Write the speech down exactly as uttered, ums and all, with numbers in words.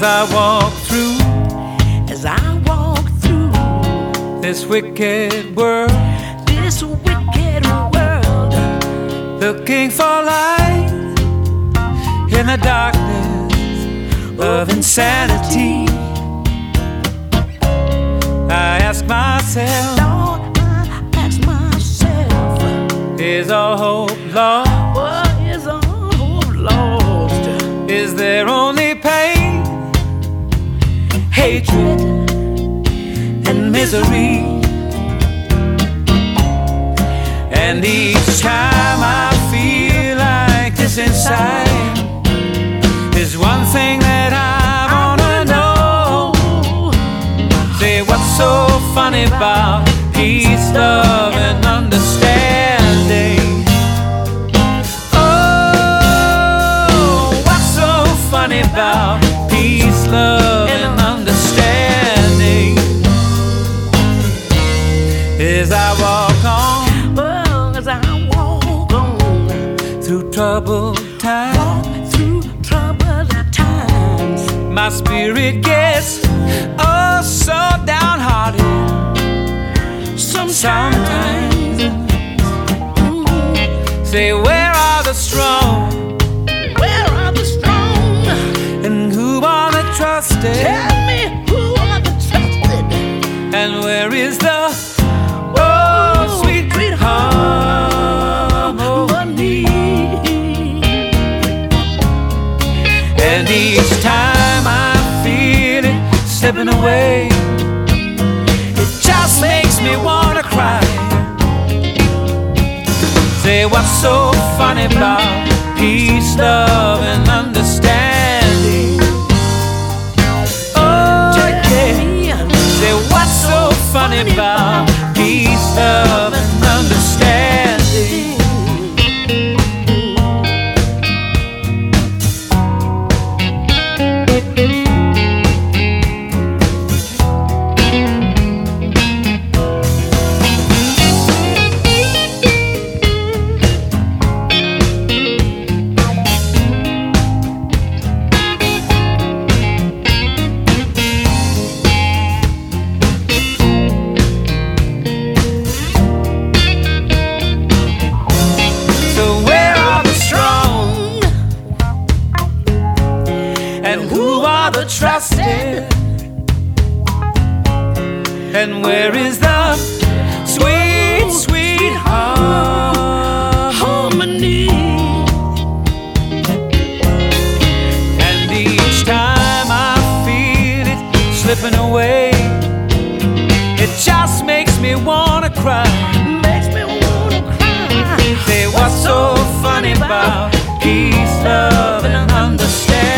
As I walk through, as I walk through this wicked world, this wicked world, looking for light in the darkness of insanity, I ask myself, Lord, I ask myself, is all hope lost? what is all hope lost? Is there only pain, hatred, and misery? And each time I feel like this inside, there's one thing that I wanna know. Say, what's so funny about peace, love, and understanding? Oh, what's so funny about peace, love, and understanding? As I walk on, Oh, as I walk on through troubled times, walk through troubled times, my spirit gets oh so downhearted. Sometimes, mm, say, where are the strong? where are the strong? And who are the trusted? Tell me who are the trusted? And where is the oh sweet sweet harmony? And each time I feel it slipping away, it just makes me wanna cry. Say, what's so funny about peace, love, and understanding? Oh yeah. Say, what's so funny about peace, love, and understanding? And who are the trusted? And where is the sweet, sweet harmony? And each time I feel it slipping away, it just makes me wanna cry. Makes me wanna cry. Say, what's so funny about peace, love, and understanding?